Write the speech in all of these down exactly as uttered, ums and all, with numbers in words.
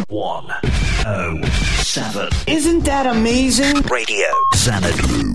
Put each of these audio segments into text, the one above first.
one oh seven. Isn't that amazing? Radio Xanadu.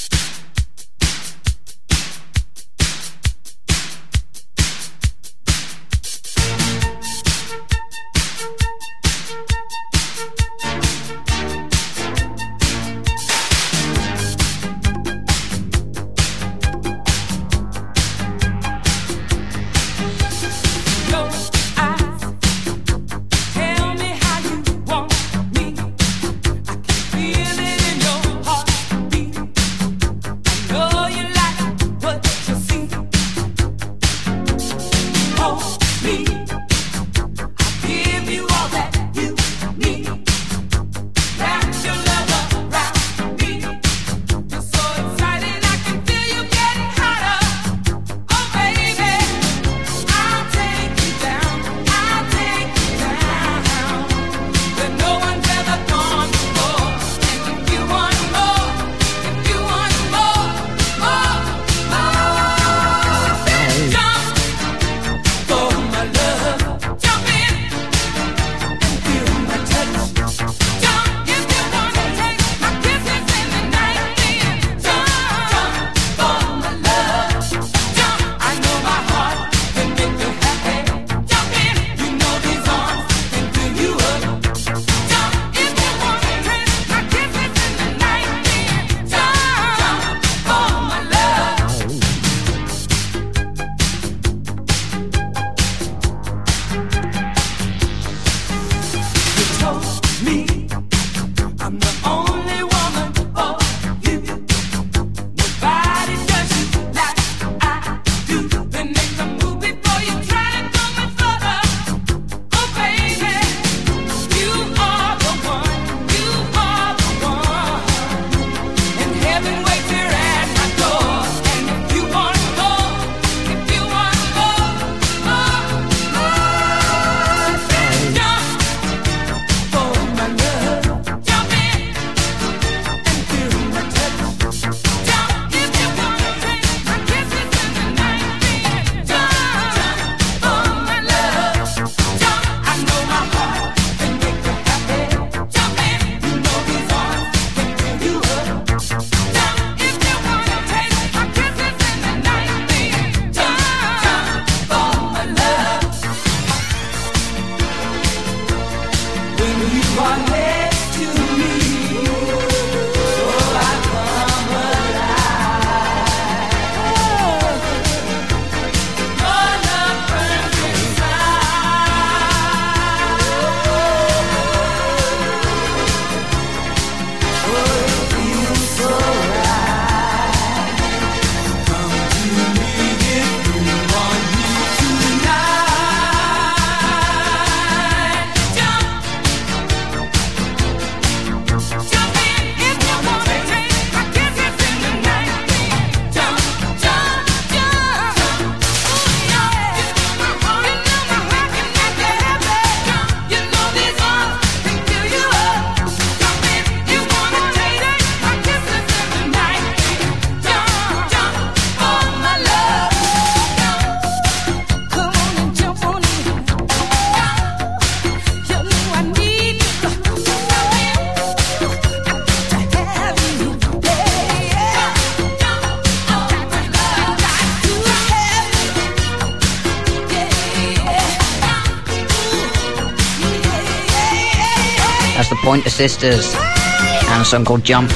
Pointer Sisters and a song called Jump.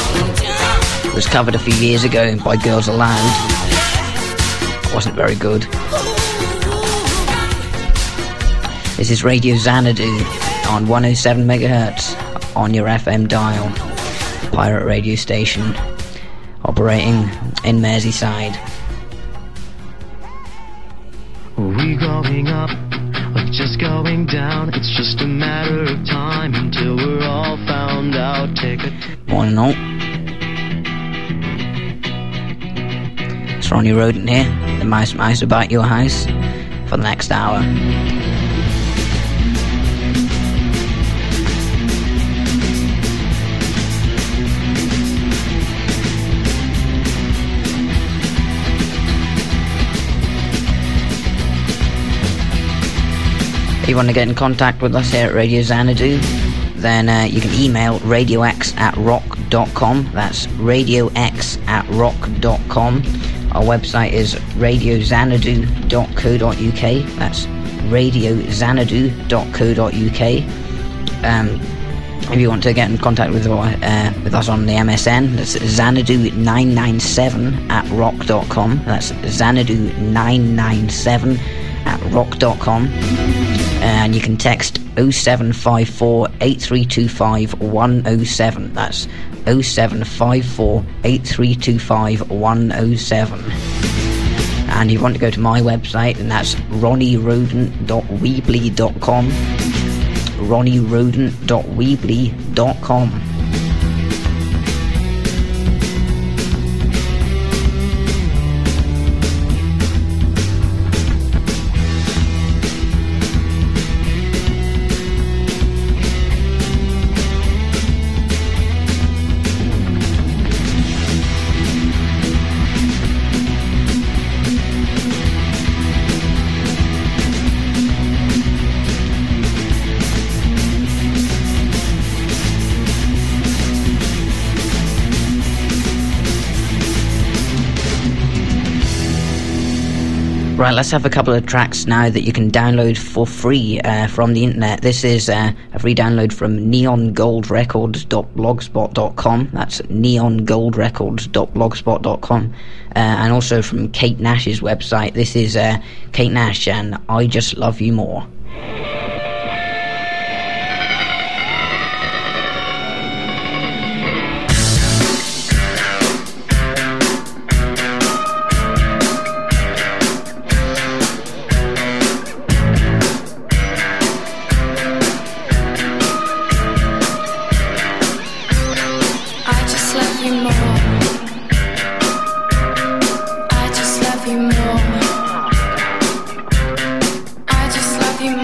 It was covered a few years ago by Girls Aloud. Wasn't very good. This is Radio Xanadu on one oh seven megahertz on your F M dial. Pirate radio station operating in Merseyside. Are we growing up? Just going down, it's just a matter of time until we're all found out. Take it. Morning all. It's Ronnie Roden here, the Mouse Mouse About Your House, for the next hour. If you want to get in contact with us here at Radio Xanadu, then uh, you can email radiox at rock dot com. That's radiox at rock dot com. Our website is radio xanadu dot co dot uk. That's radio xanadu dot co dot uk. Um, if you want to get in contact with uh, with us on the M S N, that's xanadu nine nine seven at rock dot com. That's xanadu nine nine seven at rock dot com. And you can text oh seven five four eight three two five one oh seven. That's oh seven five four eight three two five one oh seven. And if you want to go to my website, and that's ronnie rodent dot weebly dot com. ronnie rodent dot weebly dot com. Right, let's have a couple of tracks now that you can download for free uh, from the internet. This is uh, a free download from neon gold records dot blogspot dot com. That's neon gold records dot blogspot dot com. Uh, and also from Kate Nash's website. This is uh, Kate Nash and I Just Love You More. Love you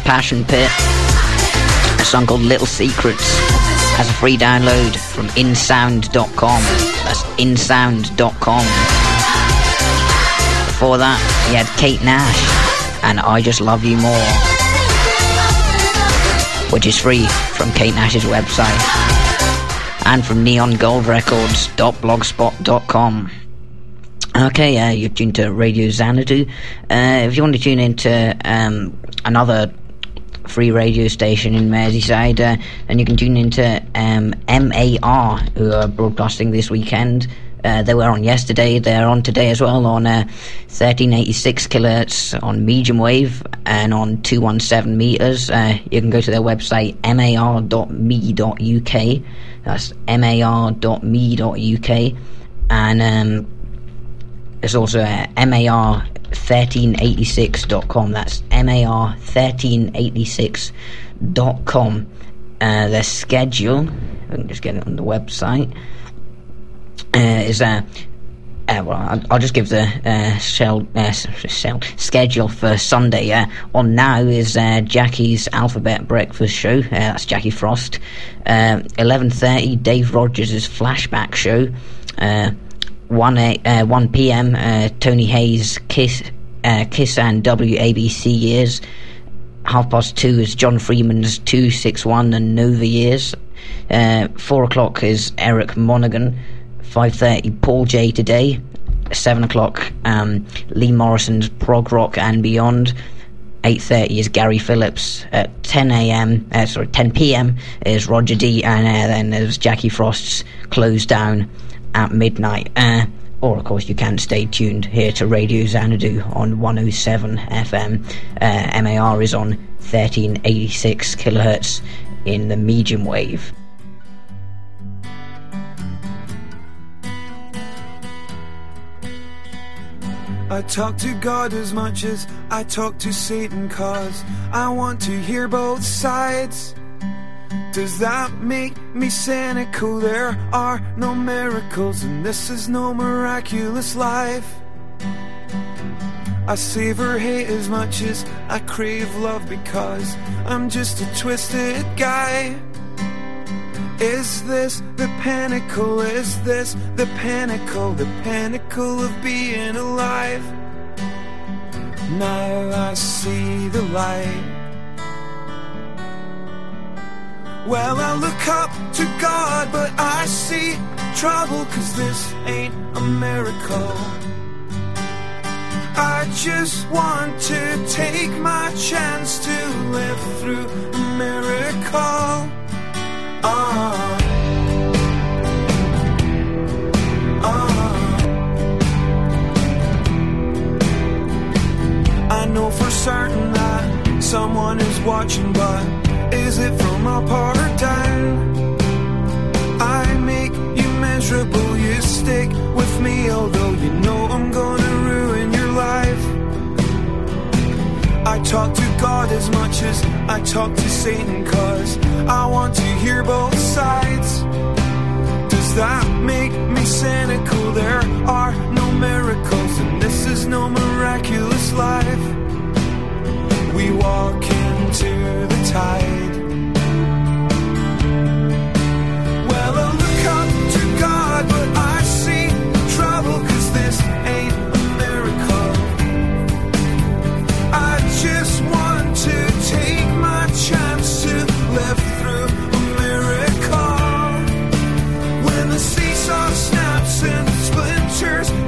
Passion Pit. A song called Little Secrets has a free download from insound dot com. That's insound dot com. Before that, he had Kate Nash and I Just Love You More, which is free from Kate Nash's website and from neon gold records dot blogspot dot com. Okay, uh, you're tuned to Radio Xanadu. Uh, if you want to tune into um, another free radio station in Merseyside, uh, then you can tune into um, M A R, who are broadcasting this weekend. Uh, they were on yesterday, they're on today as well on uh, thirteen eighty-six kilohertz on medium wave and on two seventeen meters. Uh, you can go to their website M A R dot M E dot U K. That's M A R dot M E dot U K. And um, there's also uh, M A R thirteen eighty-six dot com. That's M A R thirteen eighty-six dot com. Uh, their schedule, I can just get it on the website, uh, is uh, uh, well, I'll, I'll just give the uh, shell, uh, shell schedule for Sunday. Uh, on now is uh, Jackie's Alphabet Breakfast Show. Uh, that's Jackie Frost. Uh, eleven thirty, Dave Rogers' Flashback Show. Uh, one uh, one p.m. Uh, Tony Hayes' Kiss uh, Kiss and W A B C Years. Half past two is John Freeman's two sixty-one and Nova Years. Uh, four o'clock is Eric Monaghan. Five thirty Paul J Today. Seven o'clock um, Lee Morrison's Prog Rock and Beyond. Eight thirty is Gary Phillips. At ten a.m. Uh, sorry, ten p.m. is Roger D. And uh, then there's Jackie Frost's Close Down at midnight. Uh, or of course you can stay tuned here to Radio Xanadu on one oh seven F M. uh, M A R is on thirteen eighty-six kilohertz in the medium wave. I talk to God as much as I talk to Satan, 'cause I want to hear both sides. Does that make me cynical? There are no miracles, and this is no miraculous life. I savor hate as much as I crave love, because I'm just a twisted guy. Is this the pinnacle? Is this the pinnacle? The pinnacle of being alive? Now I see the light. Well, I look up to God, but I see trouble, 'cause this ain't a miracle. I just want to take my chance to live through a miracle. Ah, ah. I know for certain that someone is watching, but is it from up or down? I make you miserable, you stick with me, although you know I'm gonna ruin your life. I talk to God as much as I talk to Satan, 'cause I want to hear both sides. Does that make me cynical? There are no miracles, and this is no miraculous life. We walk into the tide. Well, I look up to God, but I see trouble, 'cause this ain't a miracle. I just want to take my chance to live through a miracle. When the seesaw snaps and splinters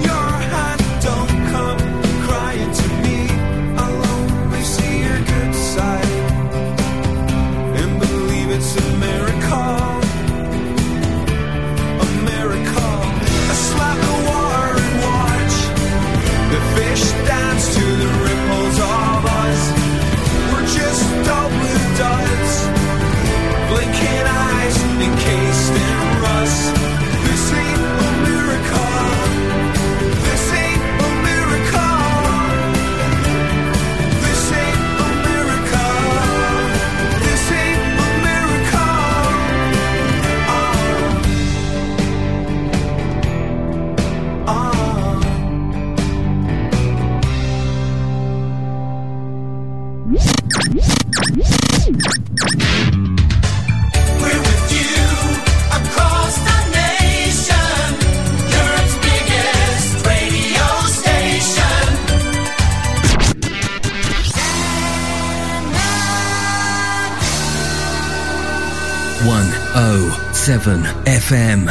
seven F M.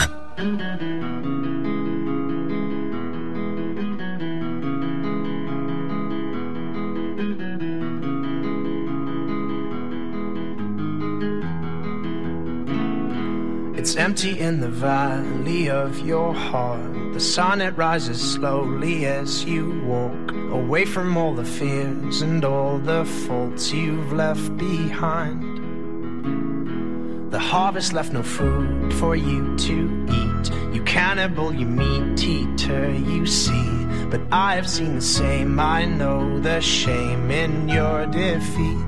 It's empty in the valley of your heart. The sun, it rises slowly as you walk away from all the fears and all the faults you've left behind. The harvest left no food for you to eat. You cannibal, you meat eater, you see. But I have seen the same, I know the shame in your defeat.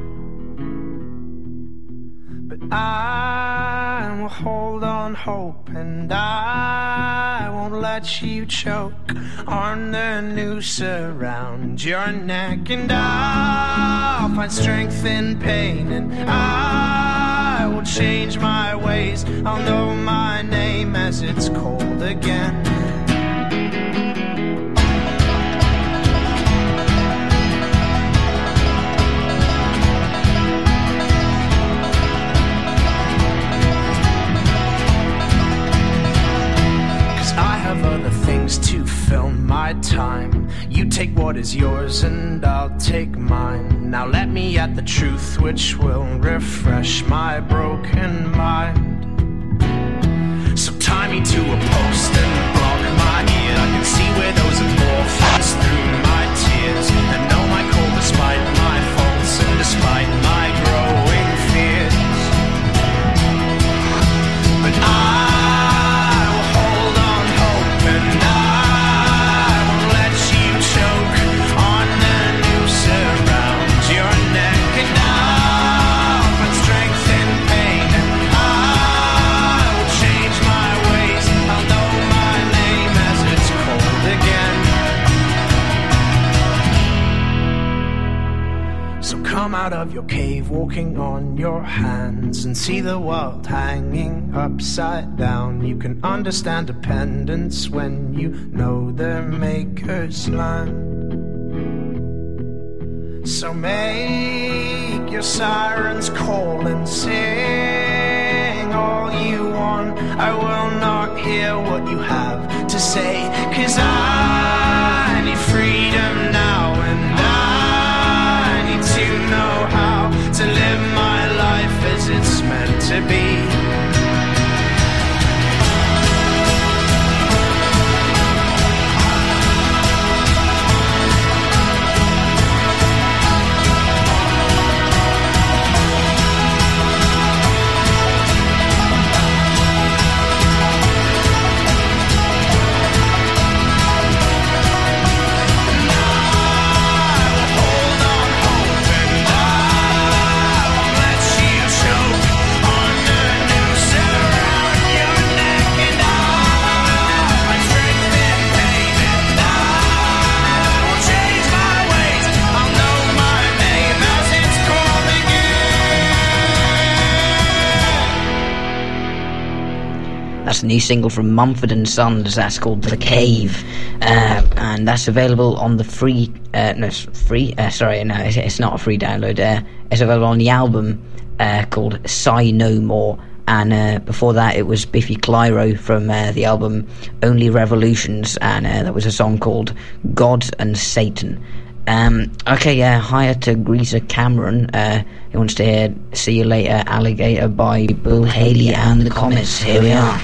But I will hold on hope, and I won't let you choke on the noose around your neck. And I'll find strength in pain, and I will change my ways. I'll know my name as it's cold again. Other things to fill my time. You take what is yours and I'll take mine. Now let me at the truth which will refresh my broken mind. So tie me to a post and block my ear. I can see where those have morphines through my tears, and know my call despite my faults and despite my growing fears. But I come out of your cave walking on your hands and see the world hanging upside down. You can understand dependence when you know their maker's land. So make your sirens call and sing all you want. I will not hear what you have to say, 'cause I need freedom now, and I need to know how to live my life as it's meant to be. That's a new single from Mumford and Sons. That's called The Cave, uh, and that's available on the free. Uh, no, free. Uh, sorry, no, it's, it's not a free download. Uh, it's available on the album uh, called Sigh No More. And uh, before that, it was Biffy Clyro from uh, the album Only Revolutions, and uh, that was a song called God and Satan. Um, okay, yeah, higher to Greaser Cameron. Uh, he wants to hear See You Later, Alligator by Bill Haley and the Comets. Here we are.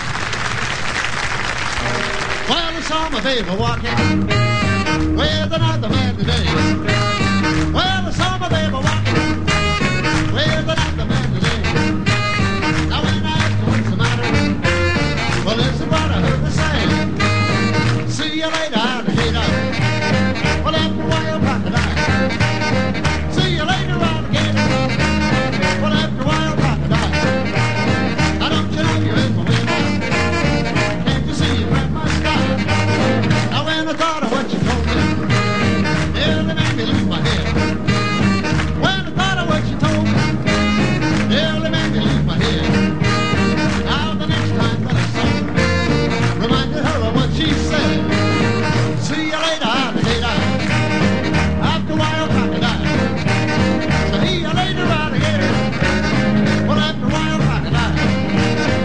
Well, I saw my baby walking with another man today. Well, I saw my baby walking with another man today. Now when I asked her what's the matter, well, listen what I heard her say. See you later, alligator. Well, after a while, crocodile. See you later, alligator. Well, after a while, crocodile. Now don't you know you're in my way now? Can't you see you grab my style? Now when I thought of what you told me, nearly made me lose my head. When I thought of what you told me, nearly made me lose my head. Now the next time that I saw her, reminded her of what she said. See you later, alligator. After a while, crocodile. See you later, alligator. Well, after a while, crocodile.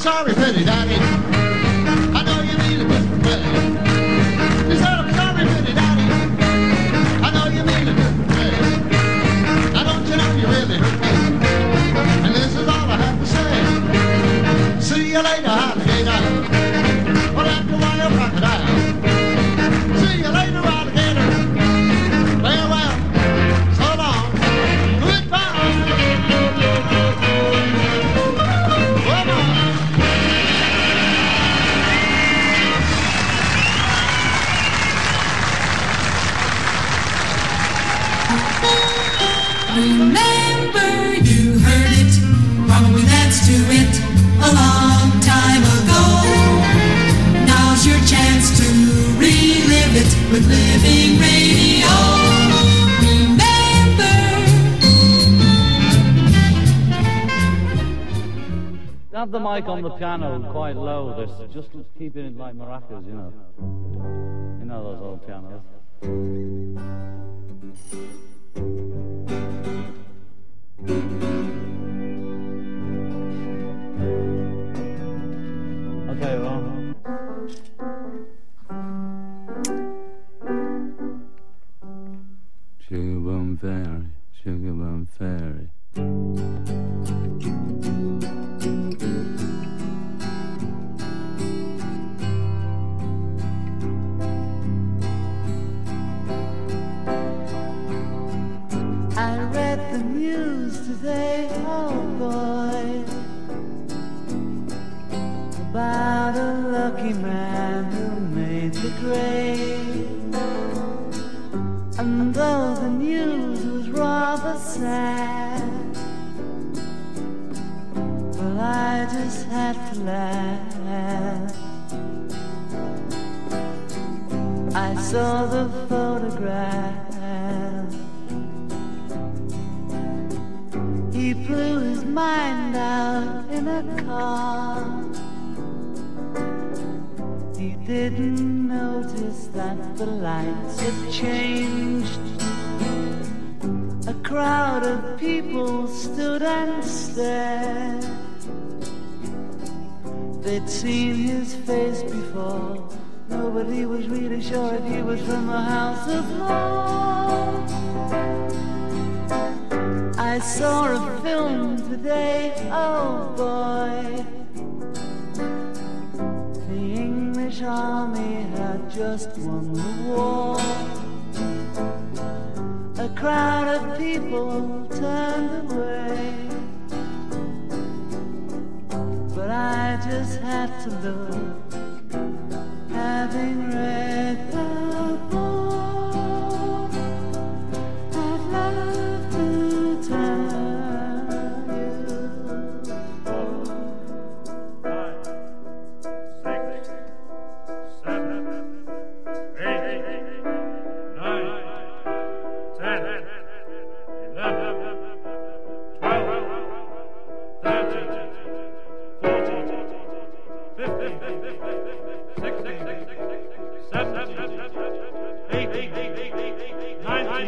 sorry, pretty daddy. I know you mean it different way. He said, I'm sorry, pretty daddy. I know you mean it different way. Now don't you know you really hurt me? And this is all I have to say. See you later, alligator. Well, after a while, crocodile. See you later, alligator. Farewell. So long. Goodbye. Remember, you heard it, probably danced to it a long time ago. Now's your chance to relive it with Living Radio. Remember. Have the mic on the piano quite low. There's just keeping it like maracas, you know. You know those old pianos. Okay, well. Sugar Bum Fairy, Sugar Bum Fairy. I read the news today, oh boy, about a lucky man who made the grade. And though the news was rather sad, well, I just had to laugh. I saw the photograph. He blew his mind out in a car. He didn't notice that the lights had changed. A crowd of people stood and stared. They'd seen his face before. Nobody was really sure if he was from a house of law. I saw a film today, oh boy. The English army had just won the war. A crowd of people turned away, but I just had to look, having read the book. I'd love to tell you. Five, six, seven, eight, nine, ten, eleven, twelve, thirteen, fourteen, fifteen, sixteen, seventeen, eighteen, nineteen,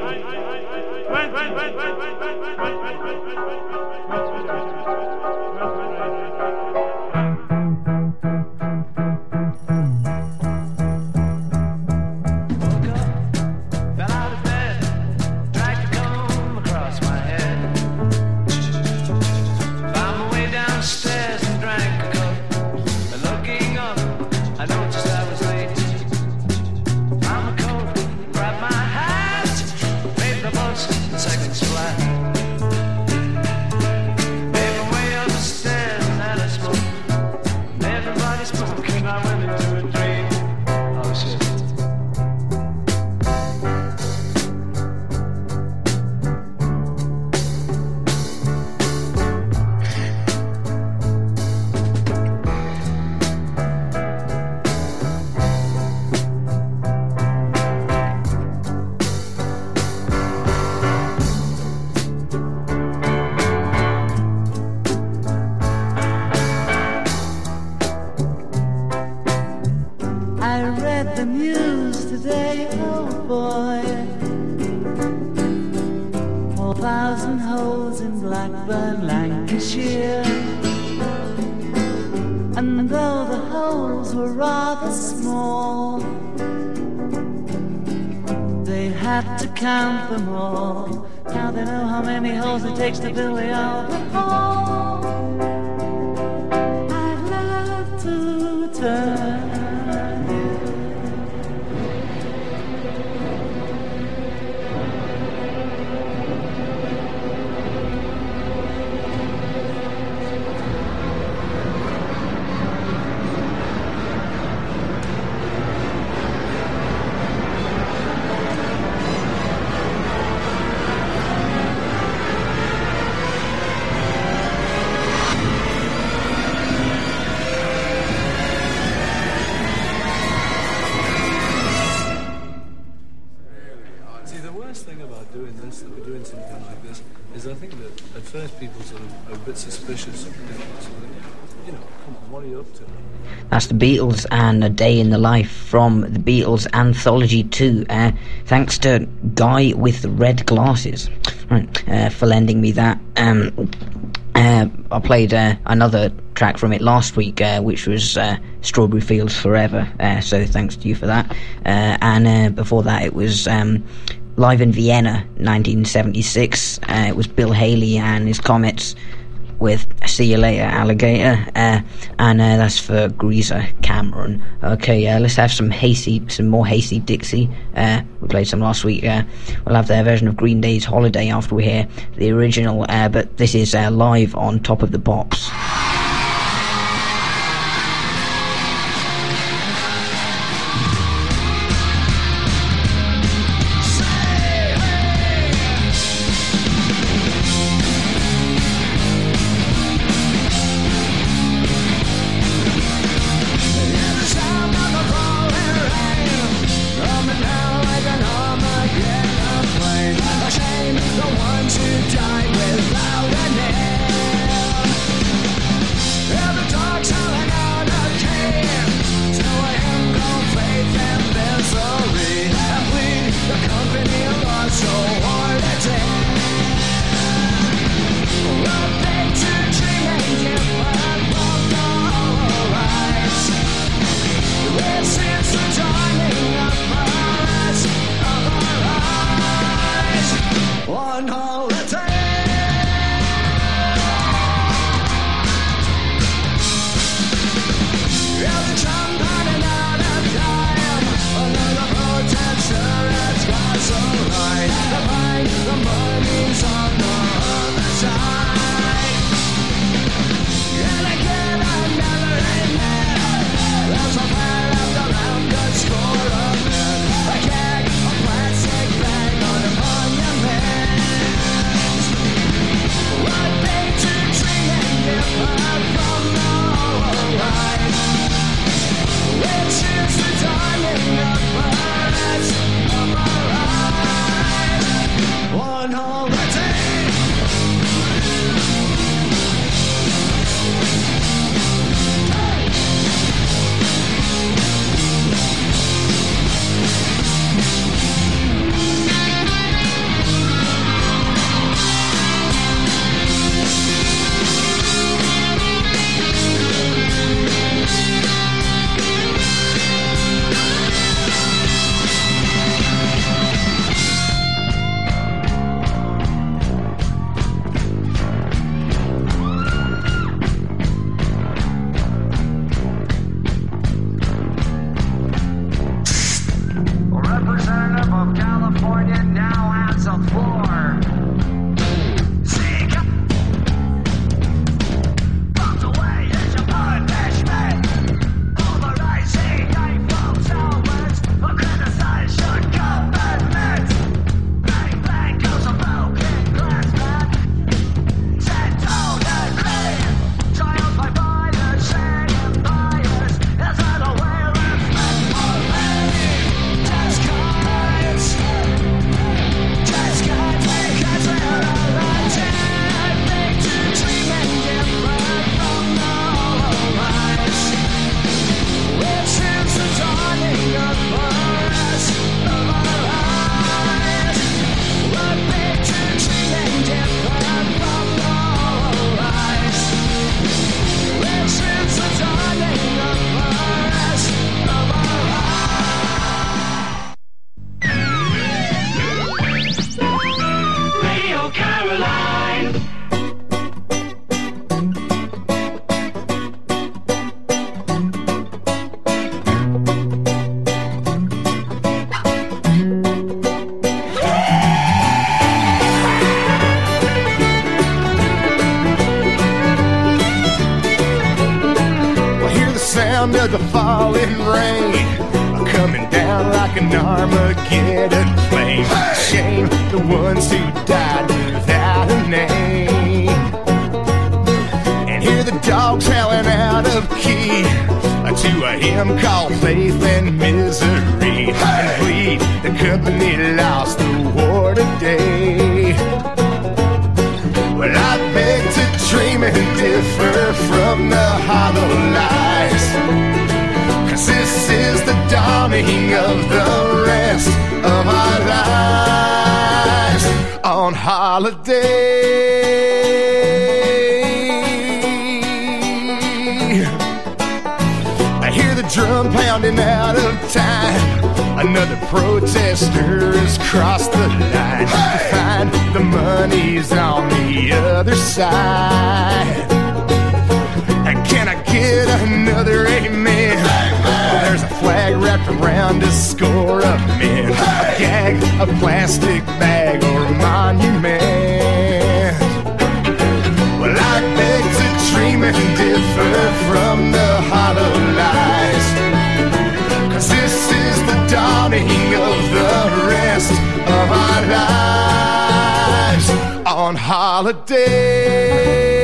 Seconds flat. Made my way And though the holes were rather small, they had to count them all. Now they know how many holes it takes to build the Albert Hall. I'd love to turn I think that at first people sort of are a bit suspicious of people, so that, you know, come on, what are you up to? That's the Beatles and A Day in the Life from the Beatles Anthology two. Uh, thanks to Guy with the Red Glasses right, uh, for lending me that. Um, uh, I played uh, another track from it last week, uh, which was uh, Strawberry Fields Forever, uh, so thanks to you for that. Uh, and uh, before that it was... Um, Live in Vienna, nineteen seventy-six. Uh, it was Bill Haley and his Comets with See You Later, Alligator. Uh, and uh, that's for Greaser Cameron. Okay, uh, let's have some Hasty, some more Hasty Dixie. Uh, we played some last week. Uh, we'll have their version of Green Day's Holiday after we hear the original. Uh, but this is uh, live on Top of the Pops. The ones who died without a name. sound of the falling rain, coming down like an Armageddon flame. Shame the ones who died without a name. And hear the dogs howling out of key to a hymn called Faith and Misery. And plead the company lost the war today. Well, I beg to dream and differ from the hollow lies, 'cause this is the dawning of the rest of our lives on holiday. I hear the drum pounding out of time. Another protester has crossed the line. Hey! To find the money's on the other side. And can I get another amen? Well, there's a flag wrapped around a score of men. Hey! A gag, a plastic bag, or a monument. Well, I beg to dream and differ from the hollow lies, 'cause this is the dawning of the rest of our lives on holiday.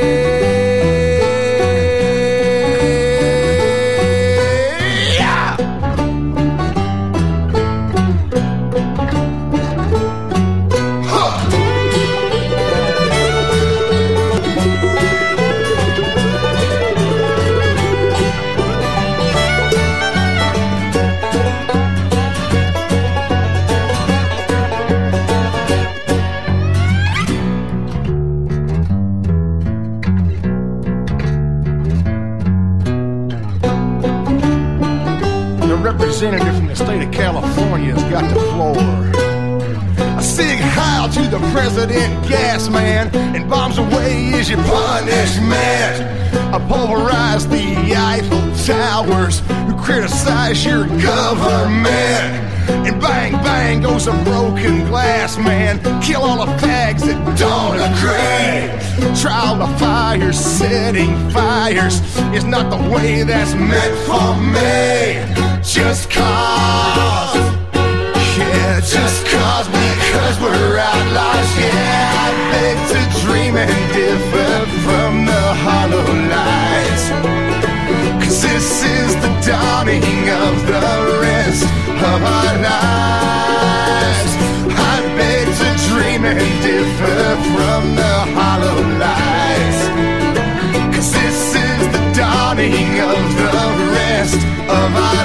Representative from the state of California's got the floor. A sig heil to the president, gas man, and bombs away is your punishment. I pulverize the Eiffel Towers who criticize your government. And bang, bang goes a broken glass man. Kill all the fags that don't agree. Trial the fires, setting fires is not the way that's meant for me. Just cause, yeah, just cause, because we're outlaws, yeah. I beg to dream and differ from the hollow lies, 'cause this is the dawning of the rest of our lives. I beg to dream and differ from the hollow lies, 'cause this is the dawning of the rest of our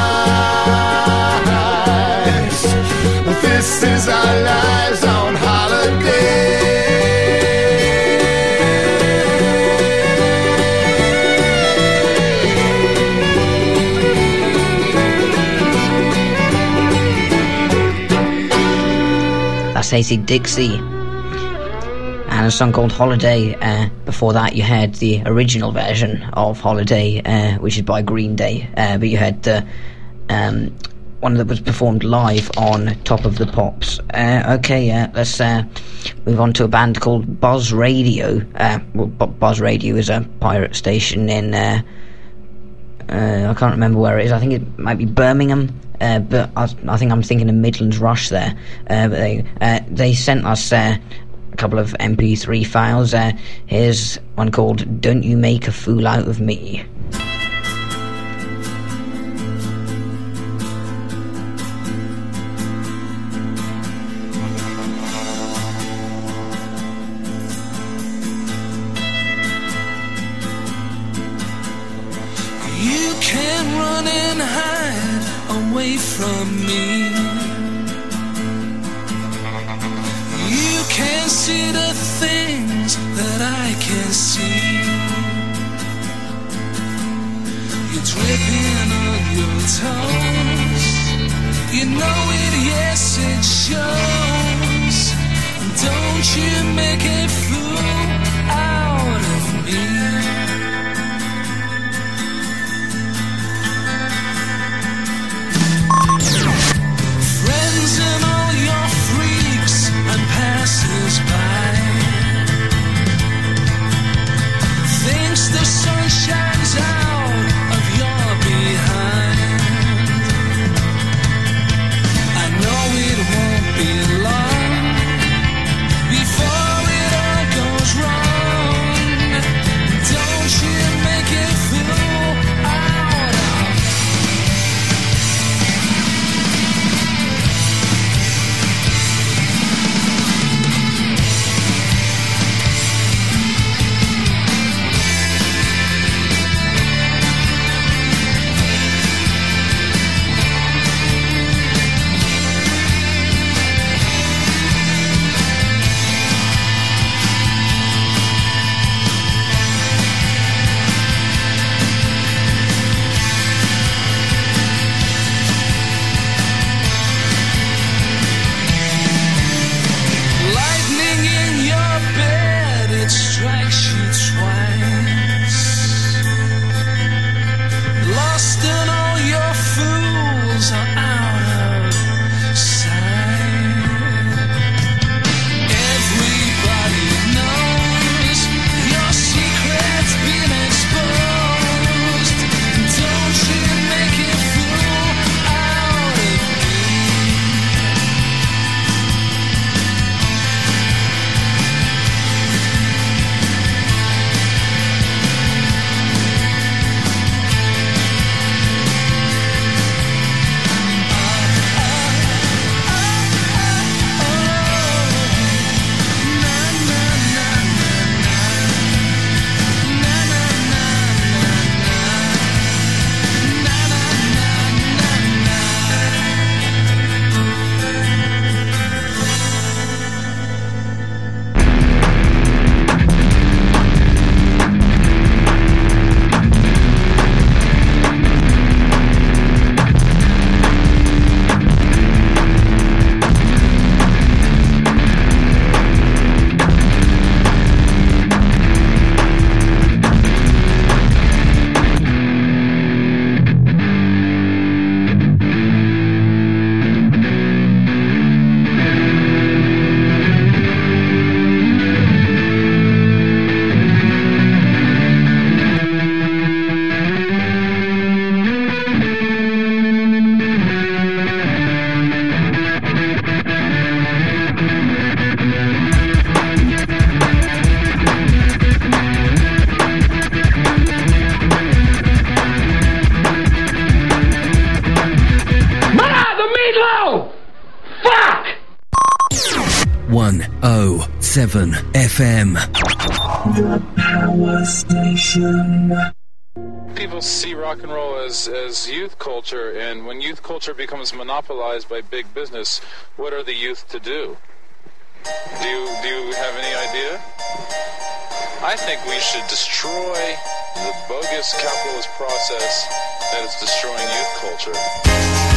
lives. This is our lives on holiday. That's A C Dixie and a song called Holiday. Uh, before that you had the original version of Holiday, uh, which is by Green Day, uh, but you had the um, one that was performed live on Top of the Pops. Uh, okay, uh, let's uh, move on to a band called Buzz Radio. Uh, well, Buzz Radio is a pirate station in uh, uh, I can't remember where it is. I think it might be Birmingham, uh, but I, I think I'm thinking of Midlands Rush there. Uh, but they uh, they sent us uh, a couple of M P three files. Uh, here's one called "Don't You Make a Fool Out of Me." You can run and hide away from me. You can see the things that I can see. You're dripping on your toes. You know it, yes it shows. Don't you make a fool out of me. Friends and all your freaks and passers-by thinks the sun shines out of your behind. oh seven F M. The Power Station. People see rock and roll as, as youth culture, and when youth culture becomes monopolized by big business, what are the youth to do? Do you, do you have any idea? I think we should destroy the bogus capitalist process that is destroying youth culture.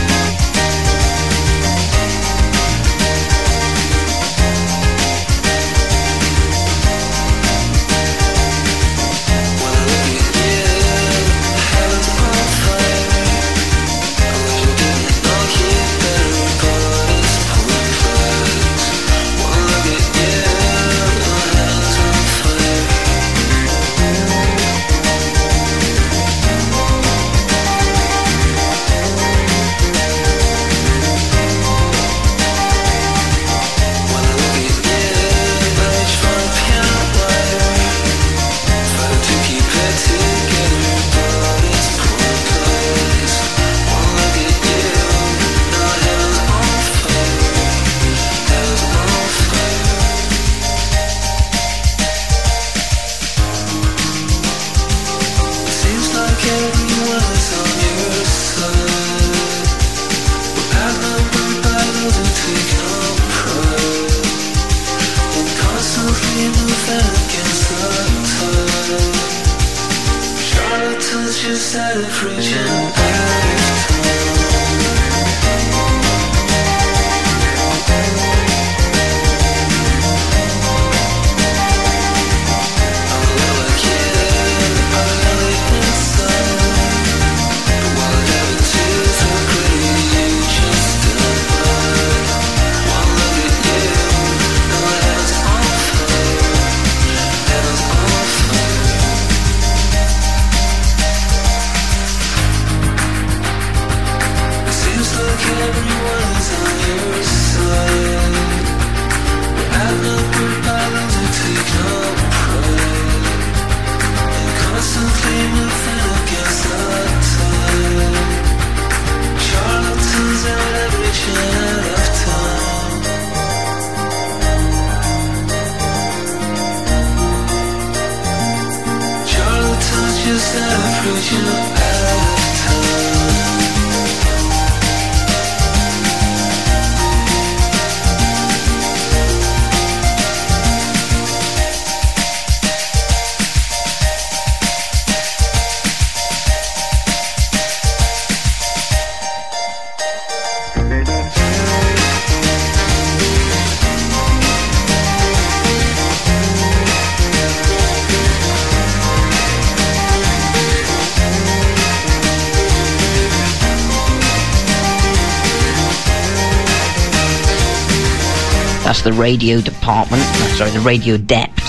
That's the radio department, sorry, the radio depth,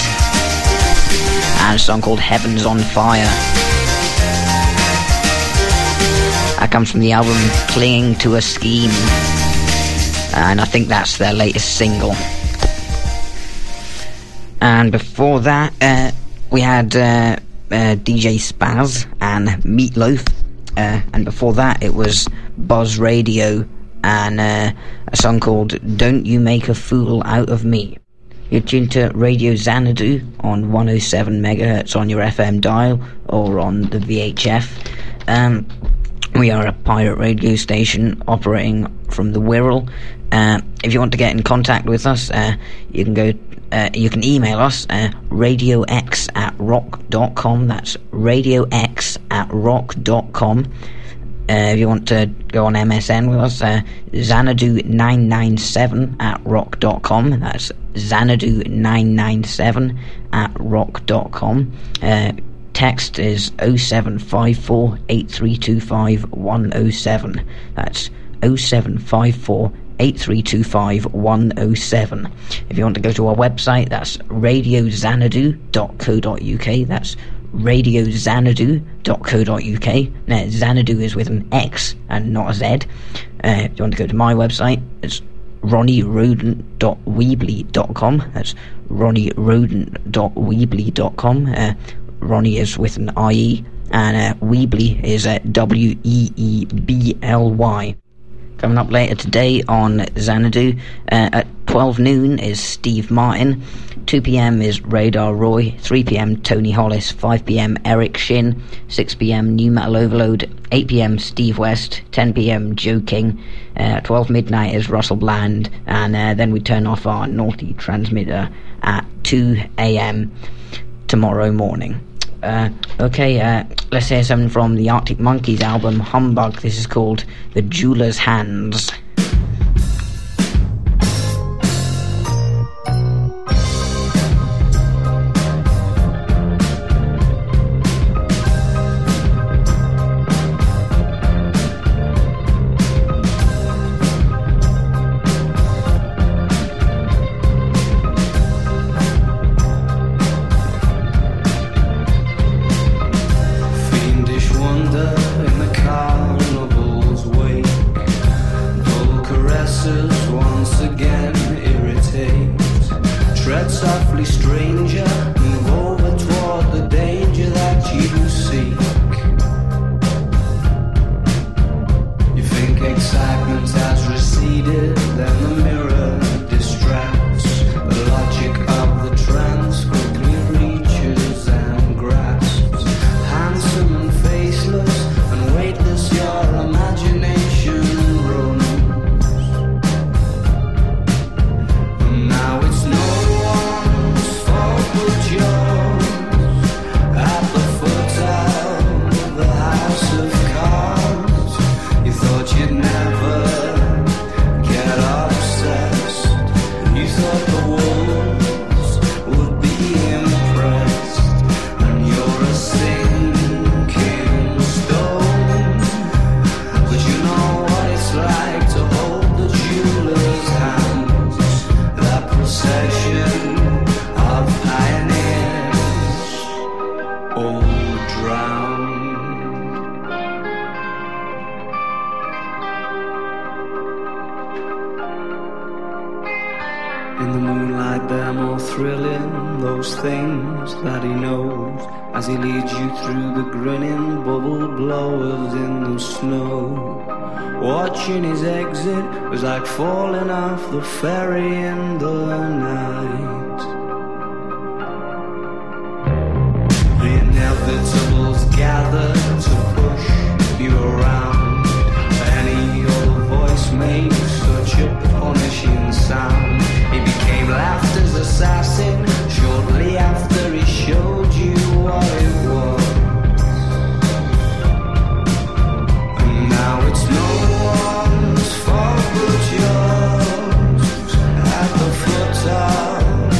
and a song called Heaven's on Fire. That comes from the album Clinging to a Scheme, and I think that's their latest single. And before that, uh, we had uh, uh, D J Spaz and Meatloaf, uh, and before that it was Buzz Radio and uh, a song called Don't You Make a Fool Out of Me. You're tuned to Radio Xanadu on one oh seven megahertz on your F M dial or on the V H F. Um, we are a pirate radio station operating from the Wirral. Uh, if you want to get in contact with us, uh, you can go. Uh, you can email us uh, radiox at rock dot com. That's radiox at rock dot com. Uh, if you want to go on M S N with us, uh, Xanadu nine nine seven at rock dot com. That's Xanadu nine nine seven at rock dot com. Uh, text is oh seven five four eight three two five one oh seven. That's oh seven five four eight three two five one oh seven. If you want to go to our website, that's radio xanadu dot co dot uk. That's radio xanadu dot co dot uk. Now, Xanadu is with an X and not a Z. Uh, if you want to go to my website, it's ronnie rodent dot weebly dot com. That's ronnie rodent dot weebly dot com. Uh, Ronnie is with an I E, and uh, Weebly is uh, W E E B L Y. Coming up later today on Xanadu, uh, at twelve noon is Steve Martin, two p.m. is Radar Roy, three p.m. Tony Hollis, five p.m. Eric Shin, six p.m. New Metal Overload, eight p.m. Steve West, ten p.m. Joe King, uh, twelve midnight is Russell Bland, and uh, then we turn off our naughty transmitter at two a.m. tomorrow morning. Uh, okay, uh, let's hear something from the Arctic Monkeys album Humbug. This is called The Jeweler's Hands. Falling off the ferry in the night. The inevitables gather to push you around. Any old voice makes such a punishing sound. He became laughter's assassin shortly after he showed you what it was. And now it's no one's fault but yours. At the foot of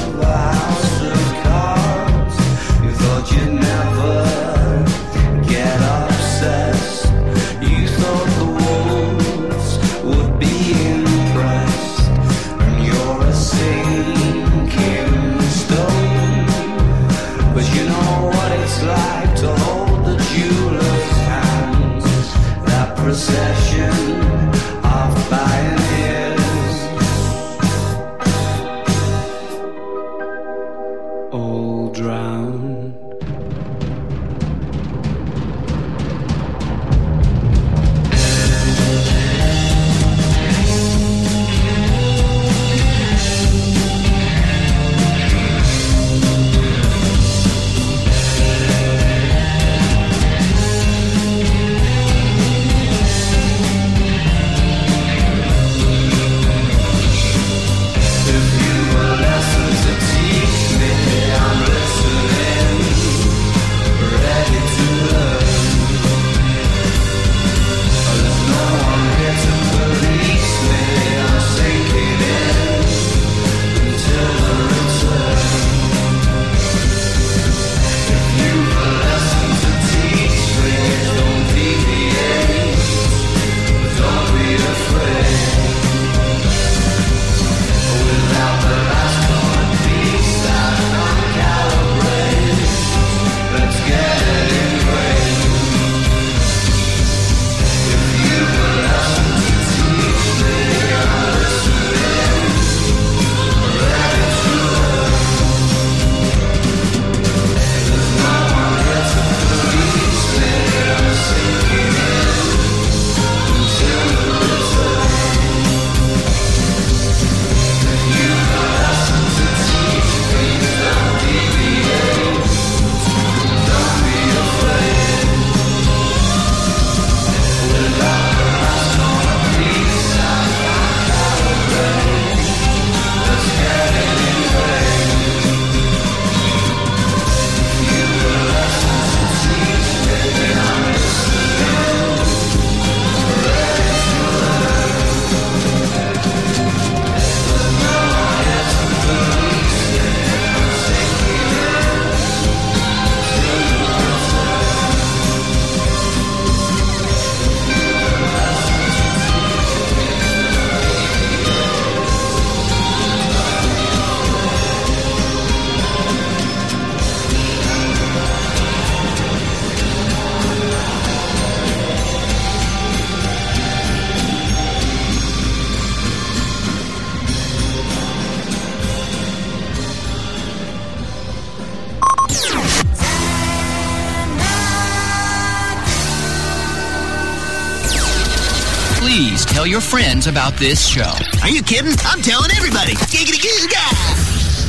please tell your friends about this show. Are you kidding? I'm telling everybody. Giggity goo ga!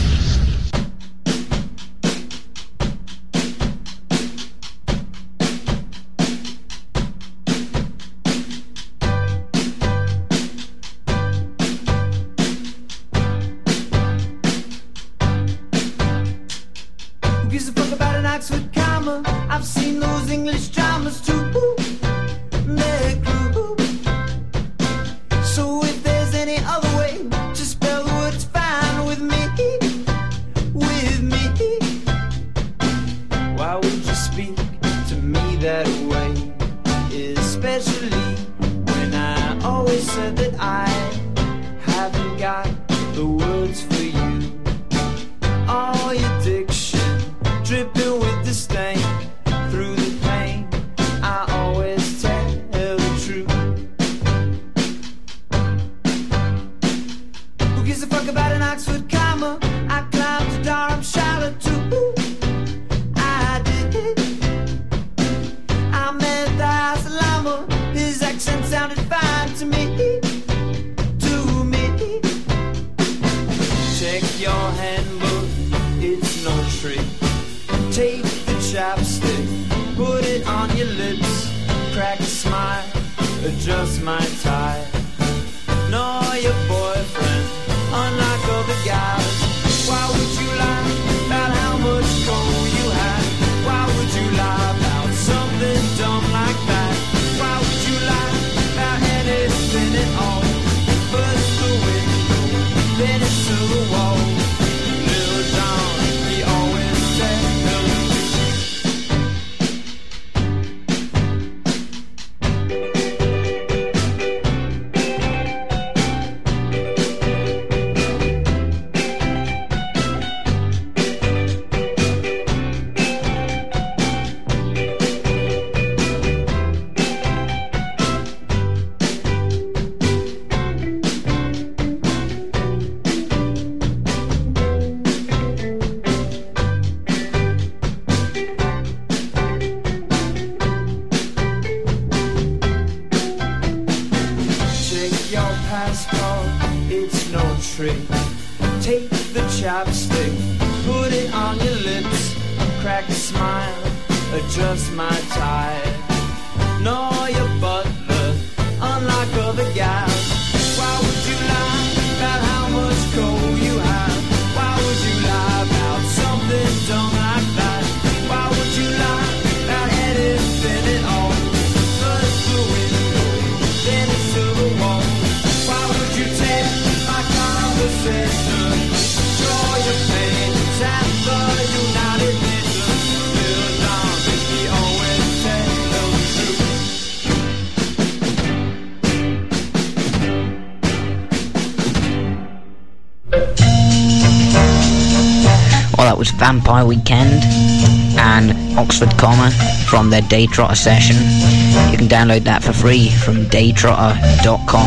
I've seen those English dramas too. They're cruel. So if there's any other way to spell the word, it's fine with me. With me. Why would you speak to me that way? Especially when I always said that I haven't got the words for you. All your diction dripping with disdain. Through the pain, I always tell the truth. Who gives a fuck about an Oxford comma? I climbed to Durham too. I did. I met the House Lama. His accent sounded fine to me. To me. Check your handbook, it's no trick. Take the chapstick, put it on your lips, crack a smile, adjust my tie. Know your boyfriend, unlike other guys. Why would you lie about how much gold you had? Why would you lie about something dumb like that? Why would you lie about anything at all? First the window, then it's to the wall. Little John, he always said take the chapstick, put it on your lips, crack a smile, adjust my tie. Know your butler, unlike other guys. Why would you lie about how much coal you have? Why would you lie about something dumb like that? Why would you lie about anything at all? First the window, then it's to the wall. Why would you take my conversation? Draw your pages at the United Nations. Little John, he always tells the truth. Well, that was Vampire Weekend and Oxford Comma from their Daytrotter session. You can download that for free from daytrotter dot com.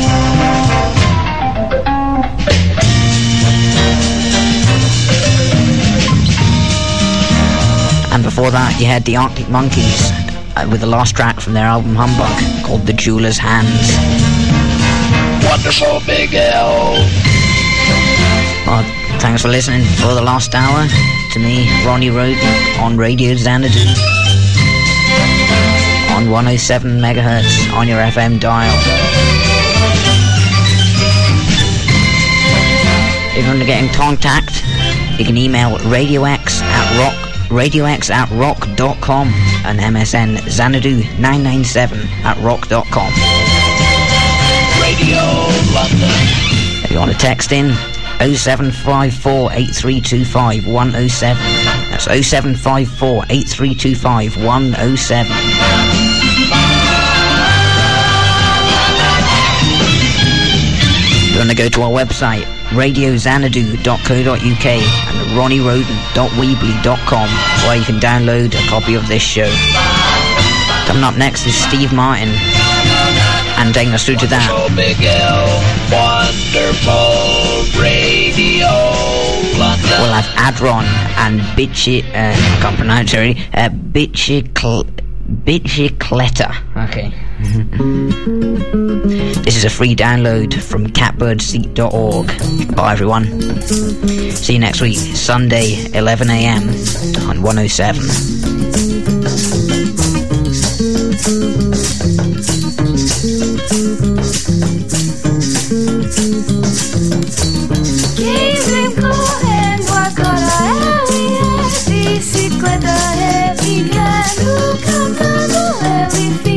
And before that, you had the Arctic Monkeys uh, with the last track from their album Humbug called The Jeweler's Hands. Wonderful, Big L. Well, thanks for listening for the last hour to me, Ronnie Roden, on Radio Xanadu on one oh seven megahertz on your F M dial. If you want to get in contact, you can email radiox at rock radiox at rock dot com and M S N Xanadu nine nine seven at rock dot com. Radio London. If you want to text in, oh seven five four, eight three two five, one oh seven. That's oh seven five four, eight three two five, one oh seven. You want to go to our website, radio xanadu dot co dot uk and ronnie roden dot weebly dot com, where you can download a copy of this show. Coming up next is Steve Martin, and taking us through to that, Wonderful, Big L. Wonderful Radio London. we'll have Adron and Bitchy, uh, I can't pronounce it really, uh, Bitchicl- Bitchicletta. Okay, This is a free download from catbird seat dot org. Bye everyone. See you next week, Sunday, eleven a m on one oh seven. Bicicleta é pequeno, cantando é